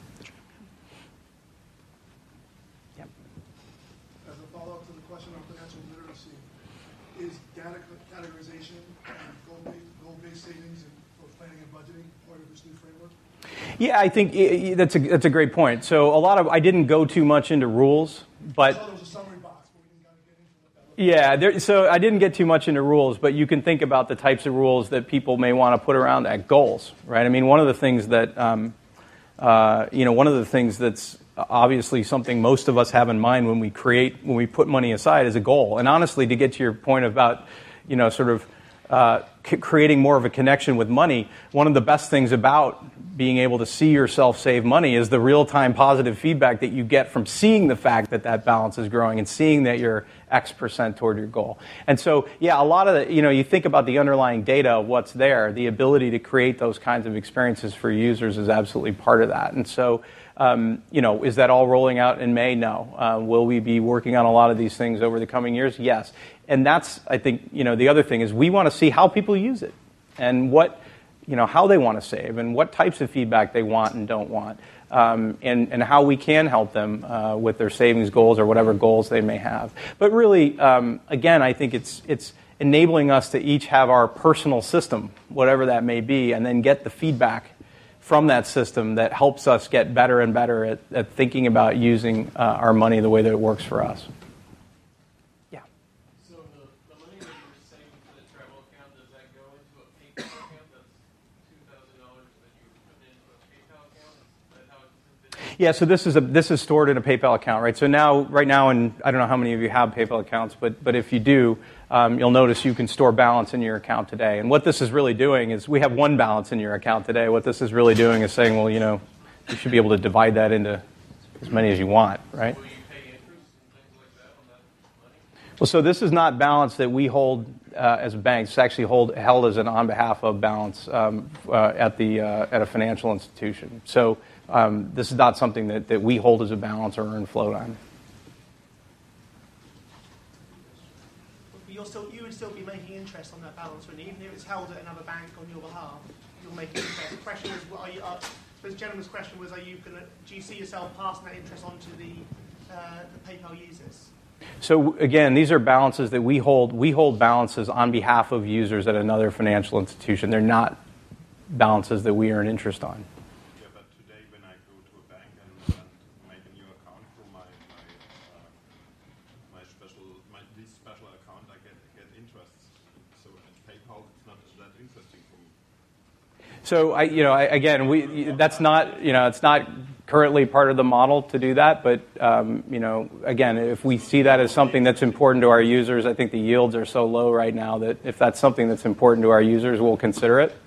As a follow-up to the question on financial literacy, is data categorization and goal-based, goal-based savings and for planning and budgeting part of this new framework? Yeah, I think it, that's a that's a great point. So a lot of I didn't go too much into rules, but I saw there was a summary box, but we didn't kind of get into what that was. yeah, there, so I didn't get too much into rules, but you can think about the types of rules that people may want to put around that goals, right? I mean, one of the things that um, uh, you know, one of the things that's obviously something most of us have in mind when we create when we put money aside is a goal. And honestly, to get to your point about, you know, sort of uh, c- creating more of a connection with money, one of the best things about being able to see yourself save money is the real-time positive feedback that you get from seeing the fact that that balance is growing and seeing that you're X percent toward your goal. And so, yeah, a lot of the, you know, you think about the underlying data of what's there, the ability to create those kinds of experiences for users is absolutely part of that. And so, um, you know, is that all rolling out in May? No. Uh, will we be working on a lot of these things over the coming years? Yes. And that's, I think, you know, the other thing is we want to see how people use it and what, you know, how they want to save and what types of feedback they want and don't want. Um, and, and how we can help them uh, with their savings goals or whatever goals they may have. But really, um, again, I think it's it's enabling us to each have our personal system, whatever that may be, and then get the feedback from that system that helps us get better and better at, at thinking about using uh, our money the way that it works for us. Yeah. So the, the money that you're saving for the travel account, does that go into a PayPal account? That's two thousand dollars that you put into a PayPal account? Yeah, so this is a, this is stored in a PayPal account, right? So now, right now, and I don't know how many of you have PayPal accounts, but but if you do, um, you'll notice you can store balance in your account today. And what this is really doing is we have one balance in your account today. What this is really doing is saying, well, you know, you should be able to divide that into as many as you want, right? Will you pay interest and things like that on that money? Well, so this is not balance that we hold uh, as a bank. It's actually hold, held as an on behalf of balance um, uh, at the uh, at a financial institution. So. Um, this is not something that, that we hold as a balance or earn float on. But you're still, you would still be making interest on that balance, wouldn't you? Even if it's held at another bank on your behalf, you're making interest. The question is, what are you? Uh, the gentleman's question was, are you going to? Do you see yourself passing that interest on to the uh, the PayPal users? So again, these are balances that we hold. We hold balances on behalf of users at another financial institution. They're not balances that we earn interest on. So I, you know, I, again, we that's not, you know, it's not currently part of the model to do that. But um, you know, again, if we see that as something that's important to our users, I think the yields are so low right now that if that's something that's important to our users, we'll consider it.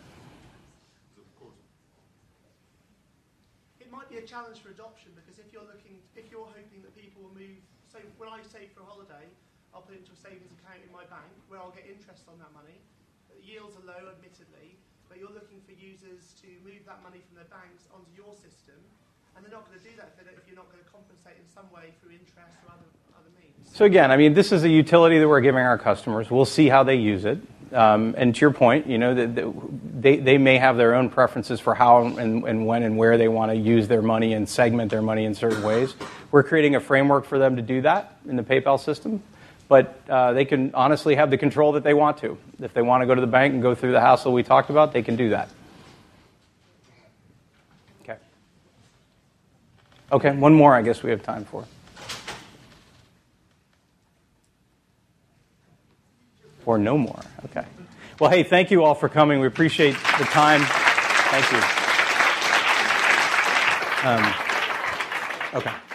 It might be a challenge for adoption because if you're looking, if you're hoping that people will move. So when I save for a holiday, I'll put it into a savings account in my bank where I'll get interest on that money. The yields are low, admittedly. But you're looking for users to move that money from their banks onto your system, and they're not going to do that if, if you're not going to compensate in some way through interest or other, other means. So again, I mean, this is a utility that we're giving our customers. We'll see how they use it. Um, and to your point, you know, they, they may have their own preferences for how and, and when and where they want to use their money and segment their money in certain ways. We're creating a framework for them to do that in the PayPal system. But uh, they can honestly have the control that they want to. If they want to go to the bank and go through the hassle we talked about, they can do that. Okay. Okay, one more I guess we have time for. Or no more. Okay. Well, hey, thank you all for coming. We appreciate the time. Thank you. Um, okay.